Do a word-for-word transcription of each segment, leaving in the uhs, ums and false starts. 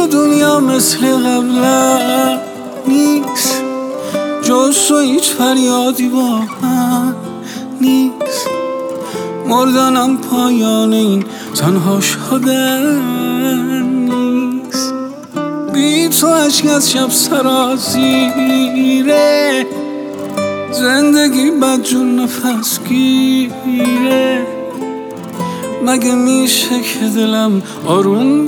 دنیا مثل قبلا نیست، جز تو هیچ فریادی با من نیست. مردنم پایان این تنها شدن نیست. بی تو عشق از شب سرازیره، زندگی بدجون نفس گیره. مگه میشه که دلم آروم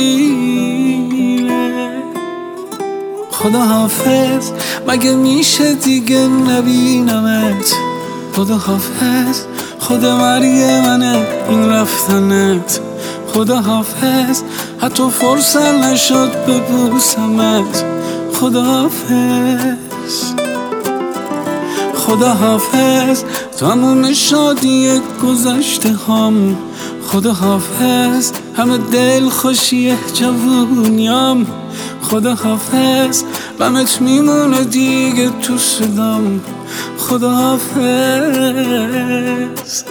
بگیره؟ خدا حافظ، مگه میشه دیگه نبینمت؟ خدا حافظ، خدا مرگ منه این رفتنت. خدا حافظ، حتی فرصت نشد ببوسمت. خدا حافظ، خدا حافظ، تموم شادی گذشته هم. خدا حافظ، همه دل خوشی جوونیام. خدا حافظ، غمت میمونه دیگه تو صدام. خدا حافظ.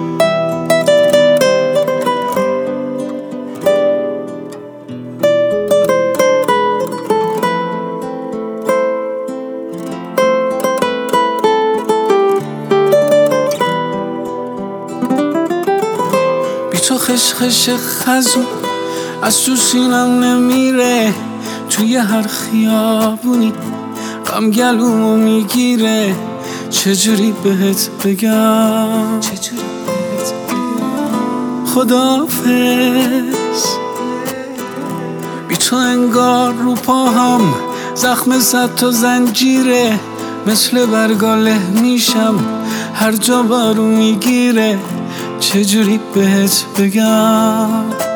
بی تو خشخش خزون از تو سینم نمیره، توی هر خیابونی غم گلومو میگیره. چجوری بهت بگم، چجوری بهت بگم خداحافظ. بی تو انگار رو پاهم زخم صد تا زنجیره، مثل برگاله میشم هر جا بارو میگیره. چجوری بهت بگم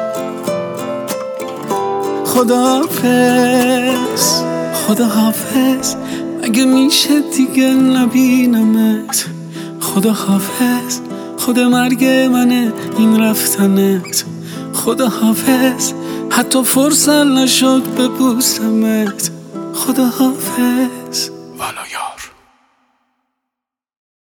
خداحافظ، خداحافظ، مگه میشه دیگه نبینمت؟ خداحافظ، خدا مرگ منه این رفتنت. خداحافظ، حتی فرصت نشد ببوسمت. خداحافظ.